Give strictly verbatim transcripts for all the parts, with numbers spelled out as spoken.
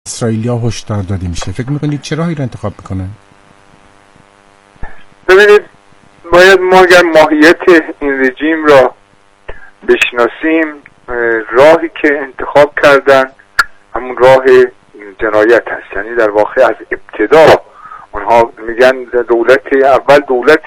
اسرائیلیا هشدار داده میشه. فکر میکنید چرا این رو انتخاب میکنن؟ ببینید باید ما اگر ماهیت این رژیم را بشناسیم، راهی که انتخاب کردن همون راه جنایت هست. یعنی در واقع از ابتدا اونها میگن دولت اول دولت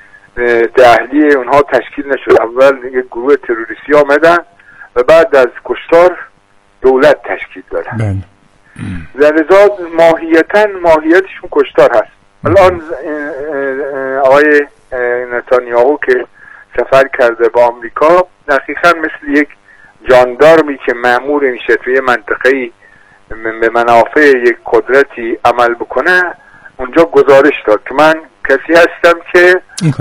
دهلی اونها تشکیل نشد، اول یک گروه تروریستی آمدن و بعد از کشتار دولت تشکیل دادن. در ازاد ماهیتا ماهیتشون کشتار هست. الان آقای نتانیاهو که سفر کرده با آمریکا دقیقا مثل یک جاندارمی که مأمور میشه توی منطقه‌ای به منافع یک قدرتی عمل بکنه، اونجا گزارش داد که من کسی هستم که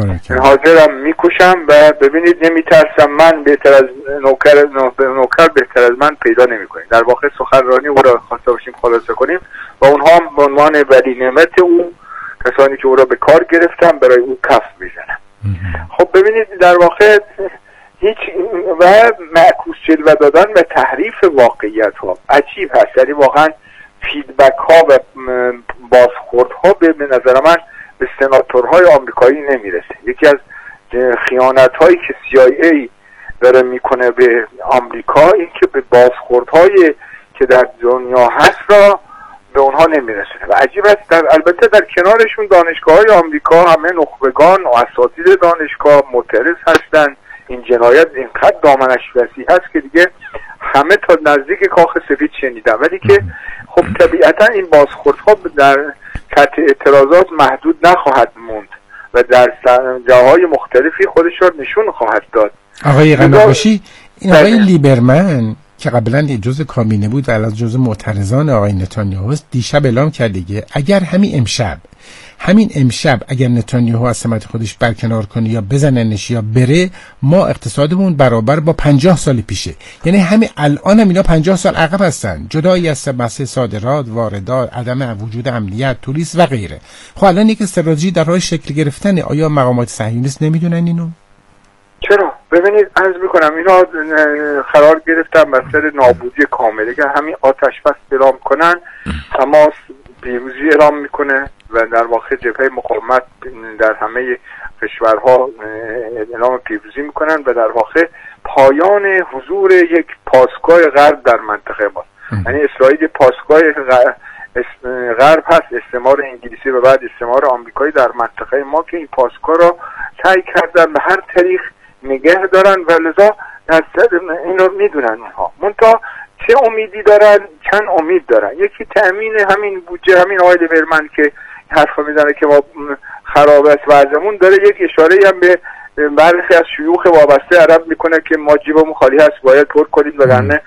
حاضرم میکشم و ببینید نمیترسم، من بهتر از نوکر نوکر بهتر از من پیدا نمیکنیم. در واقع سخنرانی او را خواسته باشیم خلاصه کنیم و اونها به عنوان ولی نعمت او، کسانی که او را به کار گرفتن، برای او کف میزنن. خب ببینید در واقع هیچ و معکوس جلوه دادن و تحریف واقعیت ها عجیب هست. یعنی واقعا فیدبک ها و بازخورد ها به نظر من به سناتورهای آمریکایی نمیرسه. یکی از خیانت هایی که سی آی ای داره میکنه به آمریکا این که به بازخورد هایی که در دنیا هست را به اونها نمیرسه و عجیب است. در البته در کنارشون دانشگاه های آمریکا همه نخبگان و اساتید دانشگاه معترض هستن. این جنایت اینقدر دامنش وسیع هست که دیگه همه تا نزدیک کاخ سفید شنیدن، ولی که خب طبیعتا این بازخوردها در سطح اعتراضات محدود نخواهد موند و در جاهای مختلفی خودش را نشون خواهد داد. آقای قناقشی، این آقای لیبرمن که قبلا جزء کابینه بود و الان جزء معترضان آقای نتانیاهو است، دیشب اعلام کرد دیگه اگر همین امشب همین امشب اگر نتانیاهو از سمت خودش برکنار کنه یا بزننش یا بره، ما اقتصادمون برابر با پنجاه سال پیشه. یعنی همین الان هم اینا پنجاه سال عقب هستن، جدایی از بحث صادرات، واردات، عدم وجود امنیت، توریسم و غیره. خب الان یک استراتژی در راه شکل گرفتن. آیا مقامات صهیونیست نمیدونن اینو؟ چرا؟ ببینید عرض میکنم اینا قرار گرفتن بر سر نابودی کامل. اگر همین آتش بس اعلام کنن، حماس پیروزی اعلام میکنه و در واقع جبهه مقاومت در همه کشورها اعلام پیروزی میکنن و در واقع پایان حضور یک پاسگاه غرب در منطقه ما. یعنی اسرائیل پاسگاه غرب هست، استعمار انگلیسی و بعد استعمار آمریکایی در منطقه ما که این پاسگاه را سعی کردن به هر طریق نگه دارن و لذا این رو میدونن اونها. منتها چه امیدی دارن؟ چند امید دارن. یکی تأمین همین بودجه، همین آقای لیبرمن که حرف میزنه که ما خراب است وضعمون، داره یک اشاره هم به برخی از شیوخ وابسته عرب میکنه که ما جیبمون خالی هست باید پر کنید وگرنه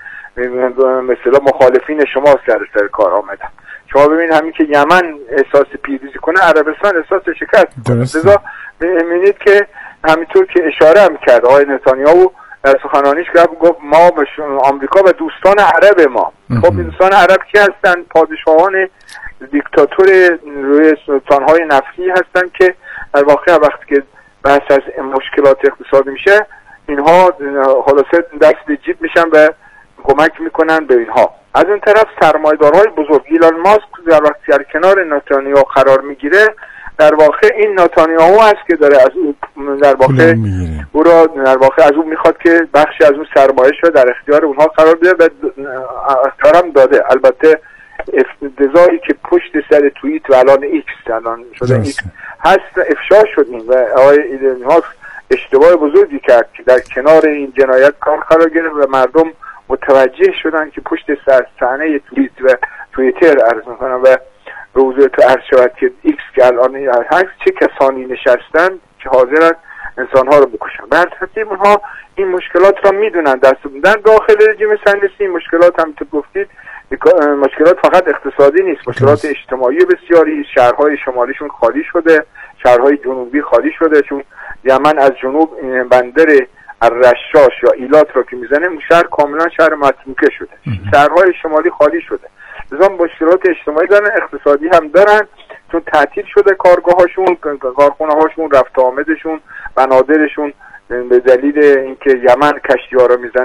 مثلا مخالفین شما سر سر کار آمدن. شما ببین همین که یمن احساس پیروزی کنه، عربستان احساس شکست کنه. لذا ببینید که همینطور که اشاره هم کرد آقای نتانیاهو در سخنرانیش گفت ما به آمریکا و دوستان عرب ما. خب دوستان عرب کی هستن؟ پادشاهان دیکتاتور روی سلطان‌های نفتی هستن که در واقع وقتی که بحث از مشکلات اقتصادی میشه اینها خلاصه دست به جیب میشن و کمک میکنن به اینها. از این طرف سرمایه‌دارهای بزرگ، ایلان ماسک در وقتی در کنار نتانیاهو قرار میگیره، در واقع این نتانیاهو است که داره از او در واقع او را در واقع از او میخواد که بخشی از اون سرمایه‌اش را در اختیار اونها قرار بده و اختیارم داده. البته افتضاحی که پشت سر توییت و الان ایکس الان شده ایکس هست افشا شد این و آقای ایلان ماسک اشتباه بزرگی کرد که در کنار این جنایت کار قرار گرفت و مردم متوجه شدن که پشت سر صحنه توییت و توییتر عرض میکنم و روزه تو عرض شود که ایکس که الان هست چه کسانی نشستن که حاضرن انسانها رو بکشن. به هر ترتیب اونها این مشکلات را میدونن، دست بودن داخل رژیم صهیونیستی. مشکلات هم که گفتید مشکلات فقط اقتصادی نیست، مشکلات اجتماعی بسیاری. شهرهای شمالیشون خالی شده، شهرهای جنوبی خالی شده، چون یمن از جنوب بندر الرشاش یا ایلات را که میزنه شهر کاملا شهر متروکه شده. شهرهای شمالی خالی شده. لذا مشکلات اجتماعی دارن، اقتصادی هم دارن، چون تعطیل شده کارگاهاشون، کارخونه هاشون، رفت آمدشون، بنادرشون به دلیل اینکه یمن کشتی‌ها رو میزنه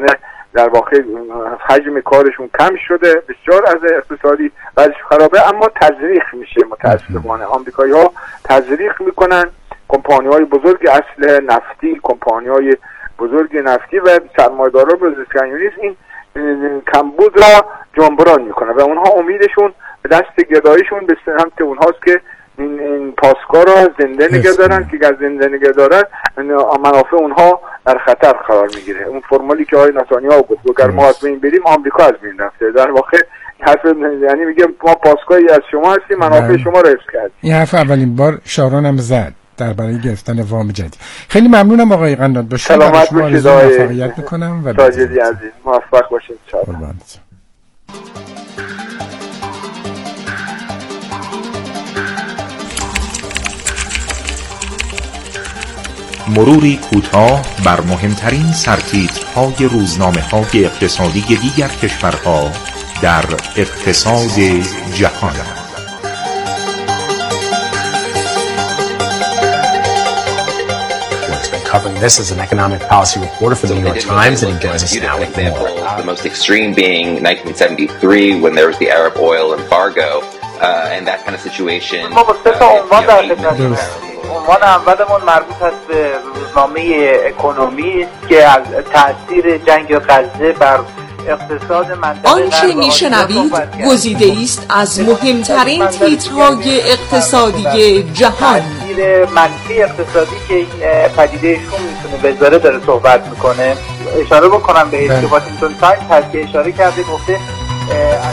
در واقع حجم کارشون کم شده، بسیار از اقتصادی وضعش خرابه، اما تزریق میشه. متاسفانه آمریکایی ها تزریق میکنن، کمپانی های بزرگ اصل نفتی، کمپانی های بزرگ نفتی و سرمایه‌دارا بزرگسالی‌نیز این کمبود را جنبران میکنه و اونها امیدشون به دست گداییشون به سمت اونهاست که این, این پاسکار را زنده نگه دارن، که از زنده نگه دارن منافع اونها در خطر قرار میگیره. اون فرمولی که آقای نتانیاهو گفت اگر ما از بین بریم آمریکا از بین رفته، در واقع حرف یعنی میگه ما پاسکاری از شما هستیم، منافع شما را حفظ کردیم. این حرف اولین بار شارون هم زد در برای گرفتن وام جدید. خیلی ممنونم آقای قنات. باشید. سلامت باشید آقای موفقیت میکنم و ساجدی عزیز، موفق باشید. مروری کوتاه بر مهمترین سرتیترهای روزنامه‌های اقتصادی دیگر کشورها در اقتصاد جهان. Covering this as an economic policy reporter for the New York Times, and he joins us now with more. The most extreme being nineteen seventy-three, when there was the Arab oil embargo, uh, and that kind of situation. عنوان اولمون مربوط هست به روزنامه اکونومی که از تأثیر جنگ غزه بر اقتصاد منطقه آنچه میشنوید گزیده است از مهمترین تیترهای اقتصادی جهان. تأثیر منفی اقتصادی که این پدیده شوم میتونه بذاره داره صحبت میکنه. اشاره بکنم به که واشنگتن تایمز هست که اشاره کرده، گفته از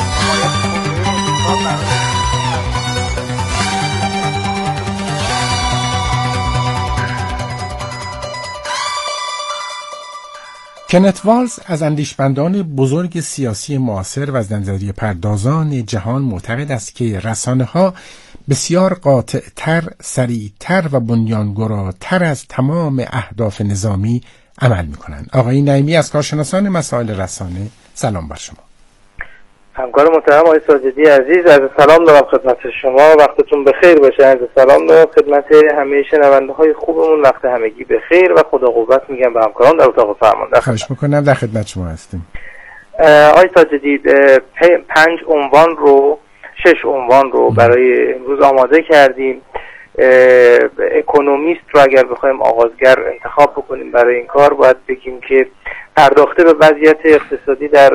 کنت والز از اندیشمندان بزرگ سیاسی معاصر و از نظریه پردازان جهان معتقد است که رسانه‌ها بسیار قاطع‌تر، سریع‌تر و بنیانگراتر از تمام اهداف نظامی عمل می‌کنند. آقای نعیمی از کارشناسان مسائل رسانه، سلام بر شما. همکار محترم آقای ساجدی عزیز، از سلام دارم خدمت شما، وقتتون بخیر باشه. از سلام دارم خدمت همه شنونده های خوبمون، وقت همگی بخیر و خدا قوت میگم به همکاران در اتاق فرمانده. خواهش میکنم، در خدمت شما هستیم. آقای ساجدی پنج عنوان رو شش عنوان رو برای امروز آماده کردیم. اکونومیست رو اگر بخوایم آغازگر انتخاب بکنیم برای این کار، باید بگیم که پرداخته به وضعیت اقتصادی در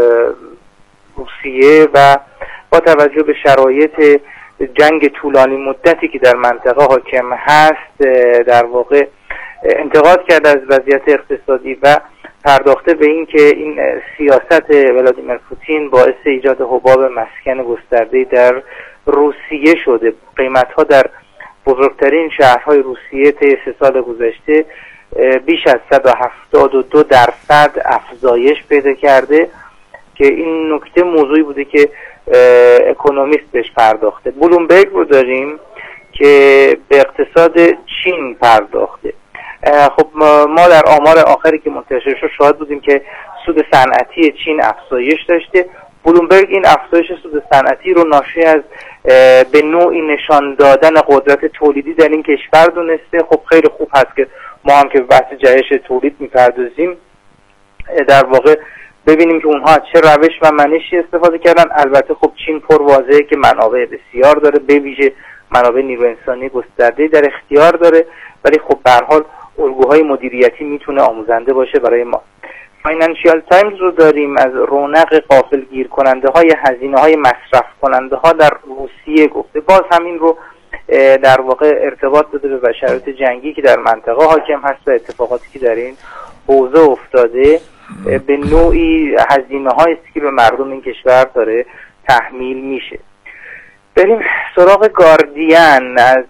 روسیه و با توجه به شرایط جنگ طولانی مدتی که در منطقه حاکم هست، در واقع انتقاد کرده از وضعیت اقتصادی و پرداخته به این که این سیاست ولادیمیر پوتین باعث ایجاد حباب مسکن گسترده در روسیه شده. قیمت‌ها در بزرگترین شهرهای روسیه طی سه سال گذشته بیش از صد و هفتاد و دو درصد افزایش پیدا کرده که این نکته موضوعی بوده که اکونومیست بهش پرداخته. بلومبرگ رو داریم که به اقتصاد چین پرداخته. خب ما در آمار آخری که منتشر شد شاهد بودیم که سود صنعتی چین افزایش داشته. بلومبرگ این افزایش سود صنعتی رو ناشی از به نوعی نشان دادن قدرت تولیدی در این کشور دونسته. خب خیلی خوب هست که ما هم که به بحث جهش تولید میپردازیم در واقع ببینیم که اونها چه روش و منشی استفاده کردن. البته خب چین پر واضحه که منابع بسیار داره، به ویژه منابع نیرو انسانی گسترده در اختیار داره، ولی خب به هر حال الگوهای مدیریتی میتونه آموزنده باشه برای ما. فاینانشیال تایمز رو داریم از رونق غافلگیر کننده های هزینه های مصرف کننده ها در روسیه گفته. باز همین رو در واقع ارتباط داده به شرایط جنگی که در منطقه حاکم هست و اتفاقاتی که در این حوزه افتاده، به نوعی هزینه هایی که به مردم این کشور داره تحمیل میشه. بریم سراغ گاردین. از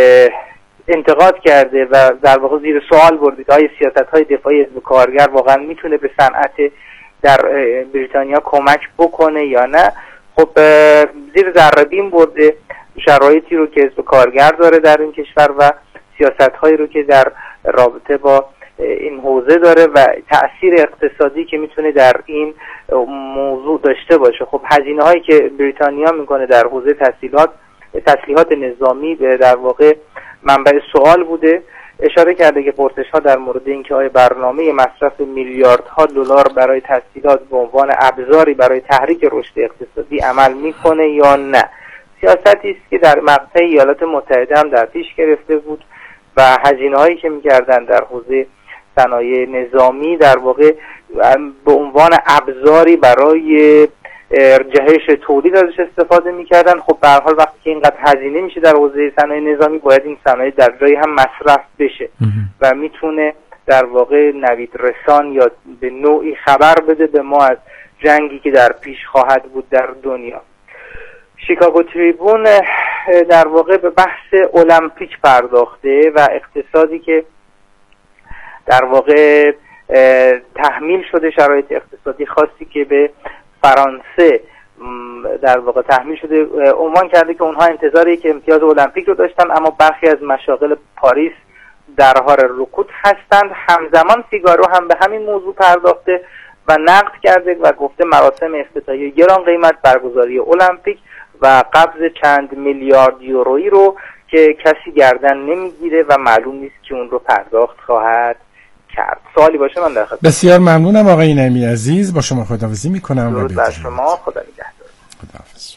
انتقاد کرده و در واقع زیر سوال برده که آیا سیاست های دفاعی حزب کارگر واقعا میتونه به صنعت در بریتانیا کمک بکنه یا نه. خب زیر ذره بین برده شرایطی رو که حزب کارگر داره در این کشور و سیاست هایی رو که در رابطه با این حوزه داره و تأثیر اقتصادی که میتونه در این موضوع داشته باشه. خب هزینه هایی که بریتانیا میکنه در حوزه تسهیلات تسلیحات نظامی به در واقع منبع سوال بوده. اشاره کرده که پرسش‌ها در مورد اینکه آیا برنامه مصرف میلیاردها دلار برای تسهیلات به عنوان ابزاری برای تحریک رشد اقتصادی عمل میکنه یا نه، سیاستی است که در مقطع ایالات متحده هم در پیش گرفته بود و هزینه‌هایی که می‌کردن در حوزه صنایع نظامی در واقع به عنوان ابزاری برای جهش تولید ازش استفاده می‌کردن. خب به هر حال وقتی که اینقدر هزینه میشه در حوزه صنایع نظامی، باید این صنایع در جایی هم مصرف بشه و میتونه در واقع نوید رسان یا به نوعی خبر بده به ما از جنگی که در پیش خواهد بود در دنیا. شیکاگو تریبون در واقع به بحث المپیک پرداخته و اقتصادی که در واقع تحمیل شده، شرایط اقتصادی خاصی که به فرانسه در واقع تحمیل شده، عنوان کرده که اونها انتظار یک امتیاز المپیک رو داشتن اما برخی از مشاغل پاریس در حال رکود هستند. همزمان فیگارو هم به همین موضوع پرداخته و نقد کرده و گفته مراسم افتتاحیه گران قیمت برگزاری المپیک و قبض چند میلیارد یورویی رو که کسی گردن نمیگیره و معلوم نیست که اون رو پرداخت خواهد کرد. سوالی باشه من در خدمت. بسیار ممنونم آقای نعیمی عزیز، با شما خداحافظی میکنم. درود بر شما، خدا نگهدار. خداحافظ.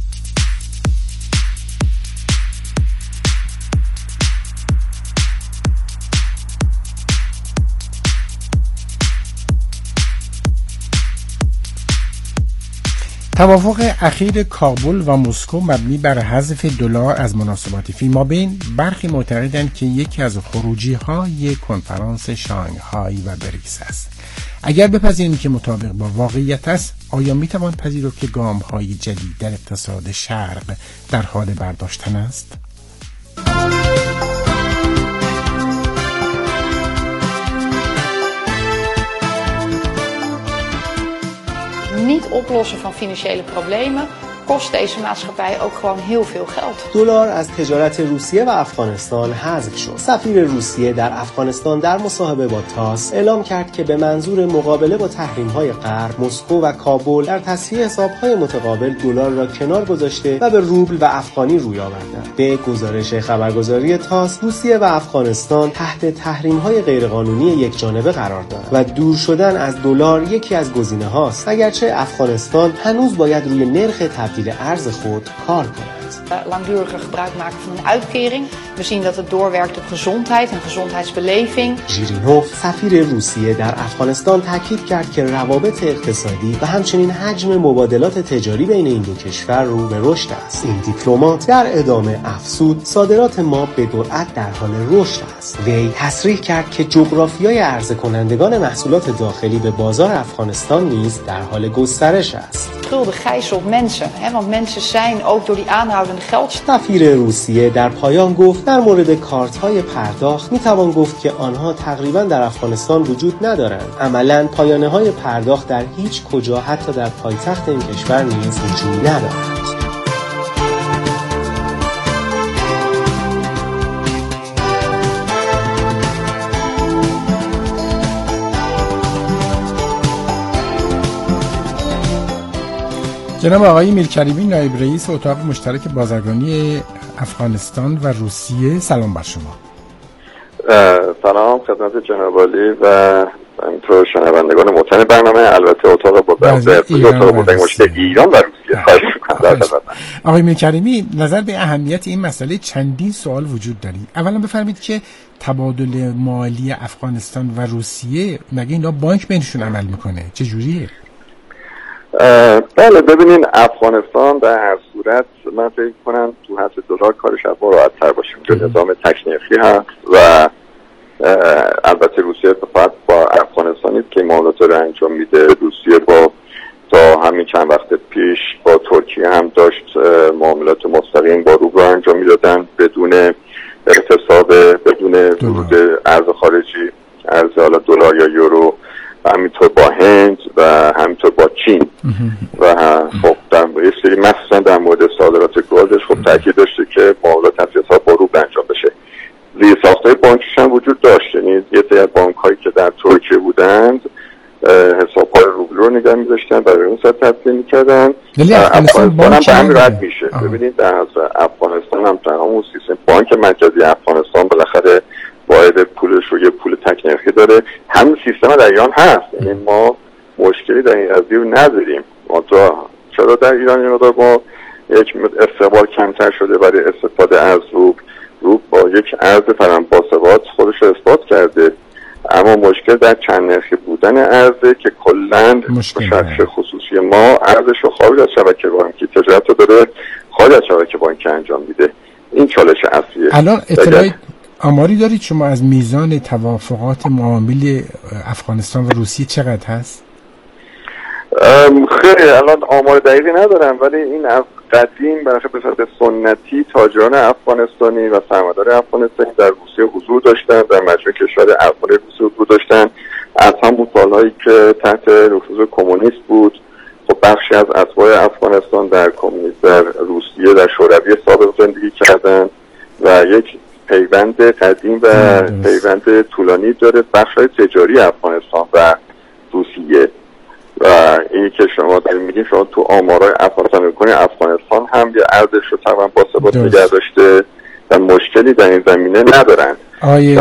توافق اخیر کابل و مسکو مبنی بر حذف دلار از مناسبات فیمابین، برخی معتقدند که یکی از خروجی‌های کنفرانس شانگهای و بریکس است. اگر بپذیریم که مطابق با واقعیت است، آیا میتوان پذیرفت که گام‌های جدید در اقتصاد شرق در حال برداشتن است؟ Niet oplossen van financiële problemen kost deze maatschappij ook gewoon heel veel geld. دلار از تجارت روسیه و افغانستان حذف شد. سفیر روسیه در افغانستان در مصاحبه با تاس اعلام کرد که به منظور مقابله با تحریم‌های غرب، مسکو و کابل در تصحیح حساب‌های متقابل دلار را کنار گذاشته و به روبل و افغانی روی آوردند. به گزارش خبرگزاری تاس، روسیه و افغانستان تحت تحریم‌های غیرقانونی یکجانبه قرار دارند و دور شدن از دلار یکی از گزینه‌هاست، اگرچه افغانستان هنوز باید روی نرخ تبدیل ارز خود کار کند. Langduriger gebruik maken van een uitkering. We zien dat het doorwerkt op gezondheid en gezondheidsbeleving. ژیرینوف سفیر روسیه در افغانستان تاکید کرد که روابط اقتصادی و همچنین حجم مبادلات تجاری بین این دو کشور رو به رشد است. این دیپلمات در ادامه افزود صادرات ما به سرعت در حال رشد است. وی تصریح کرد که جغرافیای عرضه کنندگان محصولات داخلی به بازار افغانستان نیز در حال گسترش است. Schulden gijzelt mensen, hè, want mensen zijn ook door die aanhoudende geld. سفیر روسیه در پایان گفت در مورد کارت‌های پرداخت میتوان گفت که آنها تقریباً در افغانستان وجود ندارند. عملاً پایانه‌های پرداخت در هیچ کجا، حتی در پایتخت این کشور نیز وجود ندارند. جناب آقای میرکریمی، نایب رئیس اتاق مشترک بازرگانی افغانستان و روسیه، سلام بر شما. سلام خدمت جناب عالی و همینطور شنوندگان محترم برنامه. البته اتاق بازرگانی اتاق بازرگانی مشترک ایران و روسیه. خواهش می‌کنم. آقای میرکریمی، نظر به اهمیت این مسئله چندین سوال وجود دارید. اولا بفرمایید که تبادل مالی افغانستان و روسیه، مگه اینا بانک بینشون عمل میکنه؟ چه جوریه؟ بله ببینین، افغانستان در هر صورت من فکر کنم تو حد دلار کارش از ما راحت تر باشه، چون نظام تکنیکی هست و البته روسیه فقط با افغانستانی که معاملات رو انجام میده. روسیه با تا همین چند وقت پیش با ترکیه هم داشت معاملات مستقیم با روبل انجام میدادن بدون اقتصاد، بدون ورود ارز خارجی، ارز حالا دلار یا یورو، همینطور با هند و همینطور با چین. و خب در یه سری مخصوصا در مورد صادرات گازش خب تاکید داشته که معاملات از حساب با روبل انجام بشه. زیر ساختای بانکیش هم وجود داشت، یعنی یه سری از بانک‌هایی که در ترکیه بودند حساب‌های روبل رو نگه می‌داشتن، برای اون صورت تبدیل می‌کردن. ولی افغانستان بانک هم رد میشه. ببینید در افغانستان هم در همون سیستم بانک مرکزی افغانستان بالاخره واحد پولش رو یه پول تک نرخی داره. همین سیستم در ایران هست، یعنی ما مشکلی در این قضیه نداریم. ما چرا در ایران این مقدار ما یک استقبال کمتر شده برای استفاده از روب. روب با یک ارز فرام باثبات خودش رو اثبات کرده، اما مشکل در چند نرخی بودن ارزه که کلاً شخص خصوصی ما ارزش رو خارج از شبکه بانکی تجارت رو داره خارج از شبکه بانکی انجام میده. این چالش اصلیه. الان اطلاعی آماری دارید شما از میزان توافقات معامله افغانستان و روسیه چقدر هست؟ خیلی الان آمار دقیقی ندارم، ولی این از قدیم برخلاف به صورت سنتی تاجران افغانستانی و سرمایه‌دار افغانستانی در روسیه حضور داشتن، در مجموعه کشور افغان روسیه حضور داشتن. از همون سالهایی که تحت نفوذ کمونیست بود، خب بخشی از اتباع افغانستان در کمونیست در روسیه در شوروی سابق زندگی کردن و یک پیوند قدیم و پیوند طولانی داره بخش‌های تجاری افغانستان و روسیه. و اینی که شما دارید میگین، شما تو آمارای افغانستان میکنید، افغانستان هم یه ارزش رو تقریبا با ثبات نگه داشته و مشکلی در این زمینه ندارن. آیه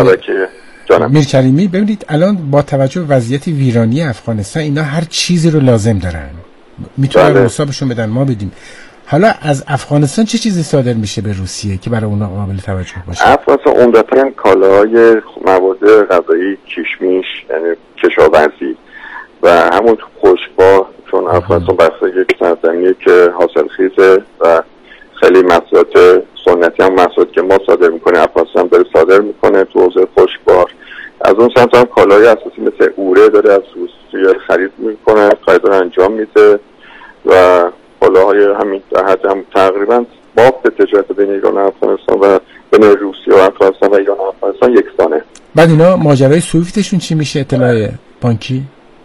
میرکریمی ببینید الان با توجه به وضعیت ویرانی افغانستان اینا هر چیزی رو لازم دارن، میتونن بله. حسابشون بدن ما بدیم. حالا از افغانستان چه چیزی صادر میشه به روسیه که برای اونا قابل توجه باشه؟ افغانستان عمدتاً کالاهای مواد غذایی، کشمش، یعنی کشاورزی و همون تو خشکبار، چون افغانستان بخصه یک سرزمینیه که حاصل خیزه و خیلی محصولات سنتی هم محصولات که ما صادر میکنه افغانستان داره صادر میکنه تو حوزه خشکبار. از اون سمت هم کالای اساسی مثل اوره داره از روسیه خرید میکنه، خرید انجام میده و کالاهای همین در حد هم تقریبا بافت تجارت بین ایران و افغانستان و بین روسیه و افغانستان و ایران و افغانستان یکسانه. بعد اینا ماجرای سویفتشون چی میشه؟ اطلاع بانکی؟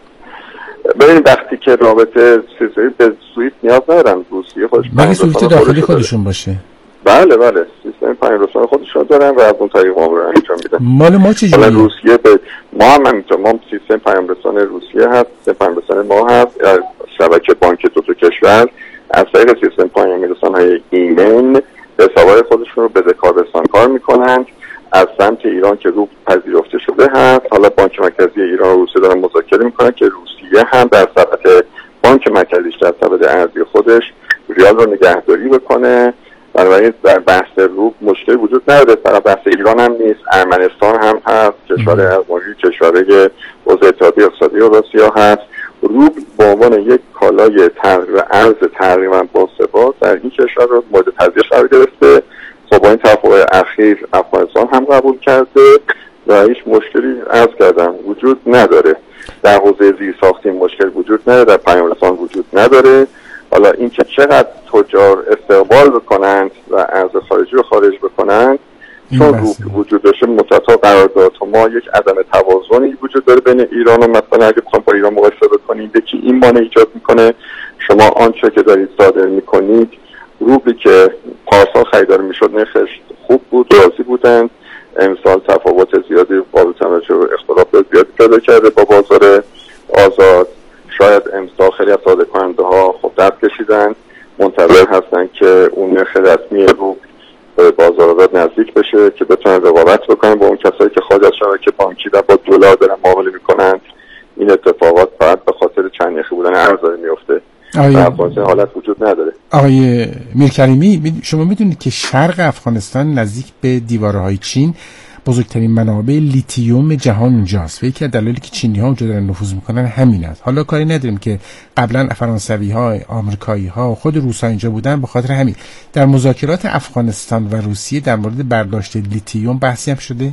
ببینید وقتی که رابطه سیستمی به سویفت نیاز ندارن، روسیه خودش مگه سویفت داخلی خودشون باشه؟ بله بله سیستم پنیرسان خودشون دارن و از اون طریق معامله انجام میدن. مال ما چه جوریه؟ روسیه به ما هم همینطور، ما سیستم پنیرسان روسیه هست، سیستم پنیرسان ما هست، شبکه بانک دو تا کشور از طریق سیستم پنیرسان های ایمن حسابای خودشون رو بزهکار بستانکار میکنند. از سمت ایران که روب پذیرفته شده هست، حالا بانک مرکزی ایران و روسیه دارن مذاکره میکنن که روسیه هم در سبد بانک مرکزیش در سبد ارزی خودش ریال رو نگهداری بکنه. بنابراین در بحث روب مشکلی وجود نداره. فقط بحث ایران هم نیست، ارمنستان هم هست، کشور ارمنی، کشورهای عضو اتحادیه اقتصادی اوراسیا هست. روب به عنوان یک کالای تقریبا ارز تقریبا با ثبات در این کشور رو مورد پذیرش قرار گرفته. خب با این توافق اخیر افغانستان هم قبول کرده و هیچ مشکلی عرض کردم وجود نداره. در حوزه زیرساختی مشکل وجود نداره، در پنیرسان وجود نداره. حالا این که چقدر تجار استقبال بکنند و ارز خارجی رو خارج بکنند چون روب وجود داشته متعاطی قرار داد و ما یک عدم توازنی وجود داره بین ایران و مثلا اگه بخوام با ایران مقایسه بکنیم، یکی این مانع ایجاد میکنه شما آنچه که دارید صادر میکنید، روبی که پارسال خریدار میشد نرخش خوب بود، راضی بودند، امسال تفاوت زیادی قابل توجه و اختلاف زیادی پیدا کرده با بازار آزاد. شاید امسال خیلی از صادر کننده ها خب دست کشیدن، منتظر هستن که اون نرخ رسمی روب به بازار آزاد نزدیک بشه که بتونن رقابت بکنن با اون کسایی که خارج از شبکه بانکی و با دلار دارن معامله میکنن. این اتفاقات فقط به خاطر چند نرخی بودن ارز میفته. افغانستان حالت وجود نداره. آقای میرکریمی، شما میدونید که شرق افغانستان نزدیک به دیوارهای چین بزرگترین منابع لیتیوم جهان اونجاست و یکی از دلایلی که چینی ها اونجا دارن نفوذ میکنن همین است. حالا کاری نداریم که قبلا فرانسوی ها، آمریکایی ها، خود روسا اینجا بودن، به خاطر همین در مذاکرات افغانستان و روسیه در مورد برداشت لیتیوم بحثی هم شده؟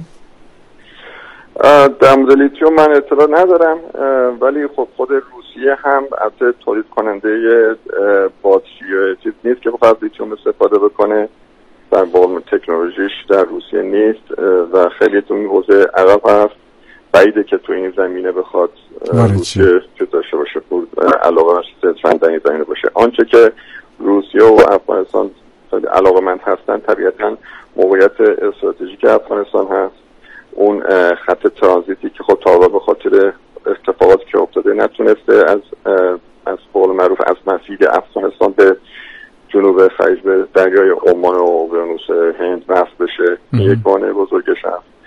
در مورد لیتیوم من اطلاع ندارم، ولی خب خود روسیه هم البته تولید کننده باتری چیز نیست که فقط لیتیوم استفاده بکنه، در واقع تکنولوژیش در روسیه نیست و خیلی تو این حوزه عقب هست. بعیده که تو این زمینه بخواد روسیه چه داشته باشه بود علاقه صرفاً در این زمینه باشه. آنچه که روسیه و افغانستان خیلی علاقه‌مند هستن طبیعتاً موقعیت استراتژیک افغانستان هست، اون خط ترانزیتی که خب تا به خاطر اتفاقاتی که افتاده نتونسته از از قول معروف از مسیر افغانستان به جنوب خلیج به دریای عمان و اقیانوس هند وصل بشه. یک مانع بزرگش هست.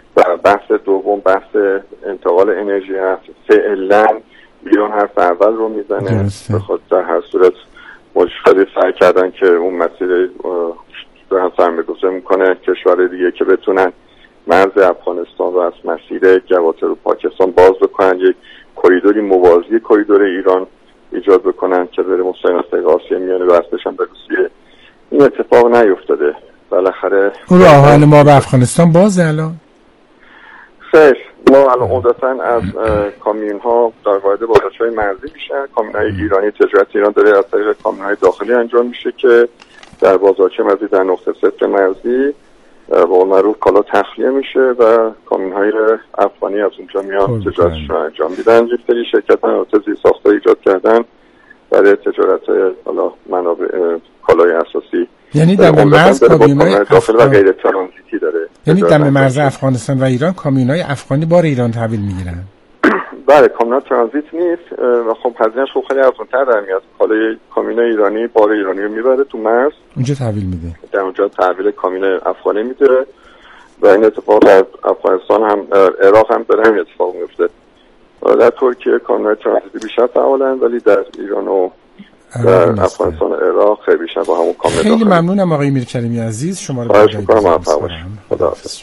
و بحث دوم بحث انتقال انرژی هست. فعلا ایران حرف اول رو میزنه، بخاطر در هر صورت مشکلی سعی کردن که اون مسیر رو هم سرمایه‌گذاری میکنه کشور دیگه که بتونن مرز افغانستان رو از مسیر گواتر و پاکستان باز بکنن، یک کریدوری موازی کریدور ایران ایجاد بکنن که بره مستقیم از آسیا میانه وصلش هم به روسیه. این اتفاق نیفتاده. بالاخره اون راه حل ما به افغانستان بازه الان؟ خیر، ما الان عمدتاً از کامیون ها در وارد بازارهای مرزی میشن. کامیون های ایرانی، تجارت ایران داره از طریق کامیون های داخلی انجام میشه که در بازارچه مرزی در نقطه صفر مرزی با قول معروف کالا تخلیه میشه و کامیون های افغانی از اونجا میان تجارتشون رو انجام میدن. یک سری شرکت ها زیرساخت‌ها ایجاد کردن برای تجارت حالا منابع کالای اساسی، یعنی دم مرز کامیونای داخل و غیر ترانزیتی داره. یعنی دم مرز افغانستان و ایران کامیونای افغانی بار ایران تحویل میگیرن؟ بله، کامیون ترانزیت نیست و خب هزینه‌اش خب خیلی ارزان‌تر در میاد. کالای کامیون ایرانی بار ایرانی رو میبره تو مرز، اونجا تحویل میده، در اونجا تحویل کامیون افغانی میده و این اتفاق در افغانستان هم عراق هم داره همین اتفاق میفته. در ترکیه کامیون ترانزیتی بیشتر فعالن، ولی در ایران و در افغانستان و عراق خیلی بیشتر با همون کامیون خیلی ممنونم آقای میرکریمی عزیز، شما رو خواهش می‌کنم. موفق باشید. خداحافظ.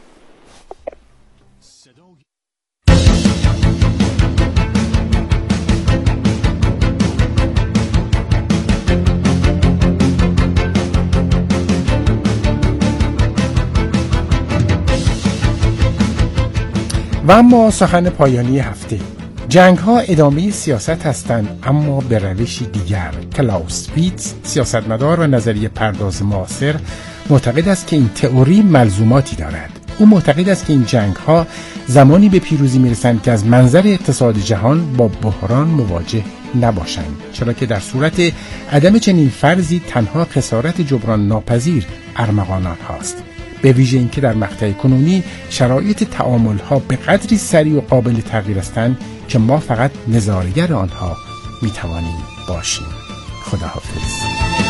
و اما سخن پایانی هفته: جنگ ها ادامه سیاست هستند، اما به روشی دیگر. کلاوس پیتز، سیاستمدار و نظریه پرداز معاصر، معتقد است که این تئوری ملزوماتی دارد. او معتقد است که این جنگ ها زمانی به پیروزی میرسند که از منظر اقتصاد جهان با بحران مواجه نباشند، چرا که در صورت عدم چنین فرضی تنها خسارت جبران ناپذیر ارمغان آنهاست. به ویژه اینکه در مقطع کنونی شرایط تعامل ها به قدری سریع و قابل تغییر هستند که ما فقط نظارگر آنها می توانیم باشیم. خداحافظ.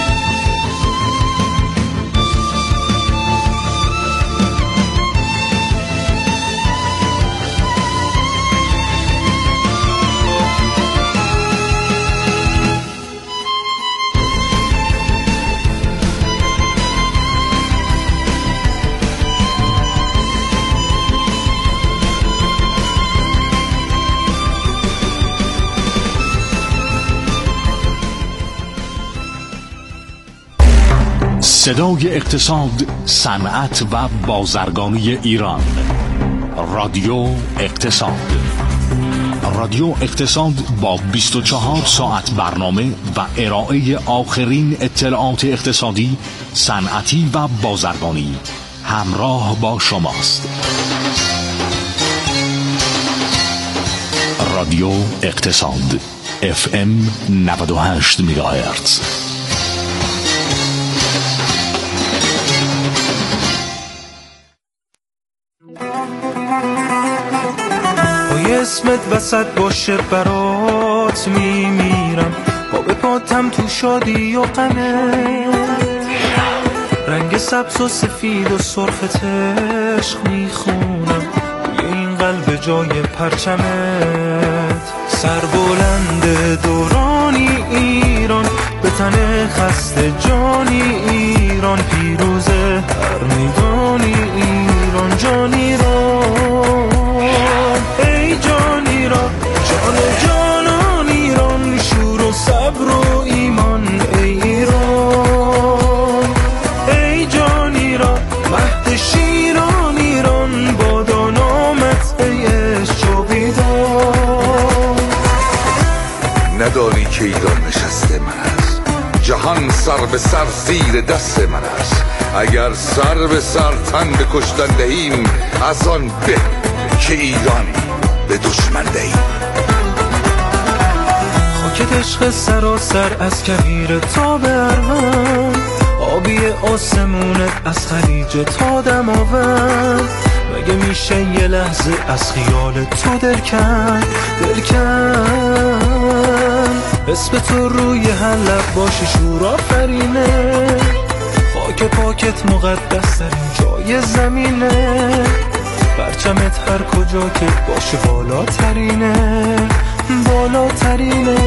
صدای اقتصاد، صنعت و بازرگانی ایران. رادیو اقتصاد. رادیو اقتصاد با بیست و چهار ساعت برنامه و ارائه آخرین اطلاعات اقتصادی، صنعتی و بازرگانی همراه با شماست. رادیو اقتصاد اف ام نود و هشت مگاهرتز. اسمت وسط باشه برات میمیرم، پا به پاتم تو شادی و غمه، رنگ سبز و سفید و سرخت عشق میخونم توی این قلب جای پرچمت. سربلند دورانی ایران، به تن خسته جانی ایران، پیروزه هر میدانی ایران، جان ایران، ای جان ایران، جان جانان ایران، شور و صبر و ایمان، ای ایران، ای جان ایران، مهد شیران ایران، بادا نامت ای عشق و بیدار. ندانی که ایران نشسته من است، جهان سر به سر زیر دست من است. اگر سر به سر تن به کشتن دهیم، از آن به که ایران به دشمن دهیم. خاکت عشق سراسر از کویر تا به اروند، آبی آسمونت از خلیج تا دماوند. مگه میشه یه لحظه از خیال تو دل کن دل کن؟ اسم تو روی هر لب باشه شور آفرینه، خاک پاکت مقدس ترین جای زمینه. پرچمت هر کجا که باشه بالاترینه بالاترینه.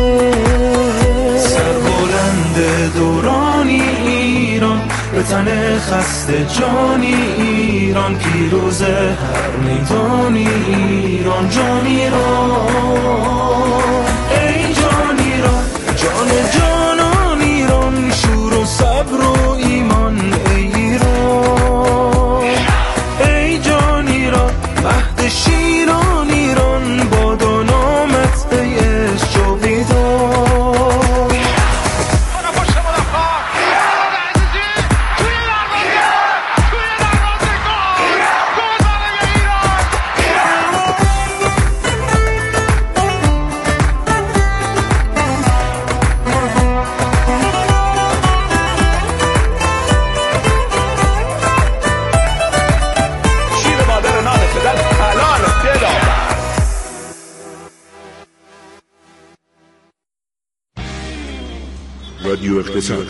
سربلند دورانی ایران، به تن خسته جانی ایران، پیروز هر میدانی ایران، جان ایران ای جان ایران، جان جانان ایران، شور و صبر و ایمان ای ایران ای جان ایران، مهد شیران ایران، باد و نامت ای عشق و بیدار. رادیو اقتصاد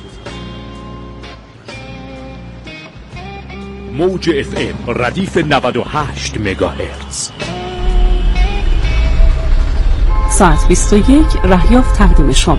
موج اف ام ردیف نود و هشت مگاهرتز. ساعت بیست و یک رهیافت تقدیم شما.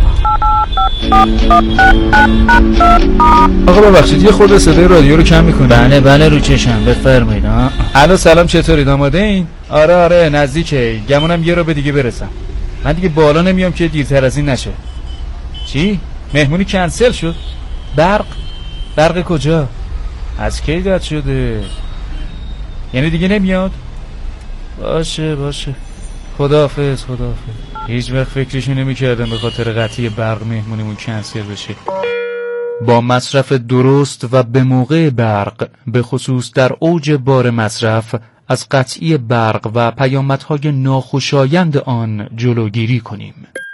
آقا ببخشید یه خورده صدای رادیو رو کم میکنید؟ بله بله رو چشم بفرمایید. الو سلام، چطورید؟ آماده این؟ آره آره نزدیکه، گمونم یه رو به دیگه برسم. من دیگه بالا نمیام که دیرتر از این نشه. چی؟ مهمونی کنسل شد؟ برق؟ برق کجا؟ از کی داد شده؟ یعنی دیگه نمیاد؟ باشه باشه، خداحافظ خداحافظ. هیچ وقت فکرشو نمی‌کردم به خاطر قطعی برق مهمونیمون کنسل بشه. با مصرف درست و به موقع برق، به خصوص در اوج بار مصرف، از قطعی برق و پیامدهای ناخوشایند آن جلوگیری کنیم.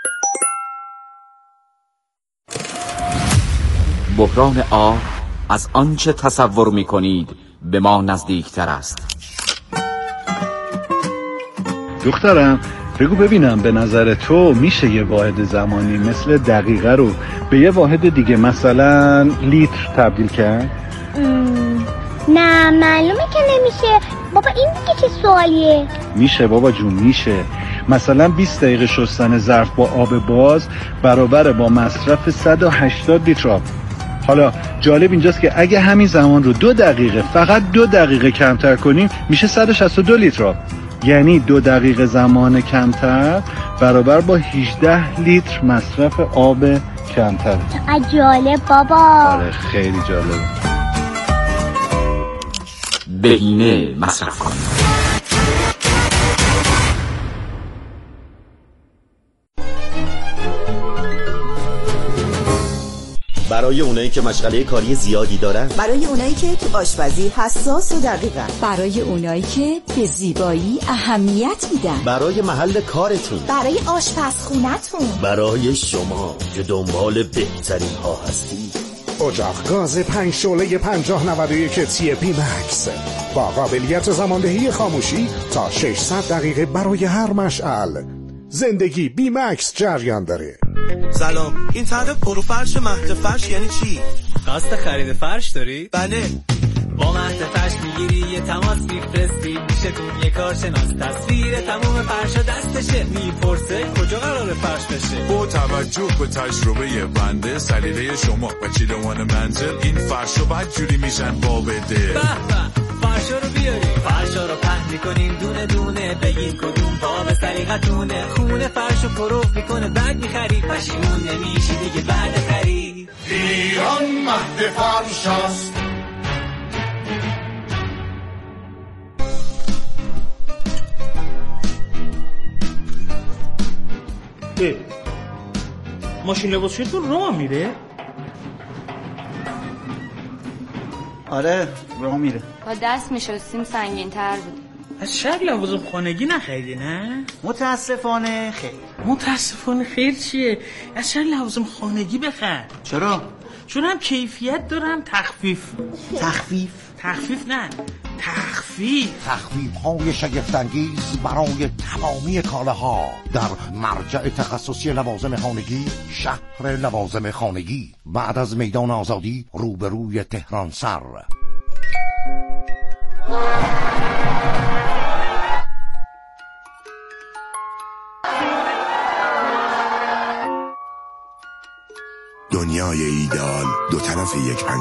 بحران آب از آنچه تصور می کنید به ما نزدیکتر است. دخترم بگو ببینم، به نظر تو میشه یه واحد زمانی مثل دقیقه رو به یه واحد دیگه مثلا لیتر تبدیل کرد؟ نه معلومه که نمیشه بابا. این دیگه چه سوالیه؟ میشه بابا جون میشه. مثلا بیست دقیقه شستن ظرف با آب باز برابر با مصرف صد و هشتاد لیتر آب. حالا جالب اینجاست که اگه همین زمان رو دو دقیقه فقط دو دقیقه کمتر کنیم میشه صد و شصت و دو لیتر آب. یعنی دو دقیقه زمان کمتر برابر با هجده لیتر مصرف آب کمتر. جالب بابا. آره خیلی جالب. بهینه مصرف کن. برای اونایی که مشغله کاری زیادی دارن، برای اونایی که تو آشپزی حساس و دقیقن، برای اونایی که به زیبایی اهمیت میدن، برای محل کارتون، برای آشپزخونتون، برای شما که دنبال بهترین ها هستی. اجاق گاز پنج شعله پنجاه نود و یک تی بی مکس با قابلیت زماندهی خاموشی تا ششصد دقیقه برای هر مشعل. زندگی بی مکس جریان داره. سلام، این طرح پروفرش مهد فرش یعنی چی؟ قصد خرید فرش داری؟ بله. با مهد فرش میگیری یه تماس میفرستی، میشه تو یه کارشناس تصویر تمام فرشا دستشه، میپرسه کجا قراره فرش بشه. با توجه به تجربه بنده، سلیقه شما و چیدوان منزل، این فرشا بدجوری میشن با بده. به به، فرشا رو بیاریم، فرشا رو پهن میکنیم دونه دونه، بگین کدوم پا به سلیقتونه، خونه فرشو پروف میکنه بعد میخری، پشیمون نمیشی دیگه بعد خرید. ایران مهد فرش است. ماشین لباسشویتون راه میره؟ آره راه میره. با دست میشستیم سنگین تر بود. از شر لوازم خانگی نخریدی نه؟ متاسفانه خیر. متاسفانه خیر چیه؟ از شر لوازم خانگی بخر. چرا؟ چون هم کیفیت دارم تخفیف. تخفیف؟ تخفیف نه تخفیف تخفیف های شگفت‌انگیز برای تمامی کالاها در مرجع تخصصی لوازم خانگی، شهر لوازم خانگی، بعد از میدان آزادی روبروی تهران سر. دنیای ایدئال دو طرف یک پنجره.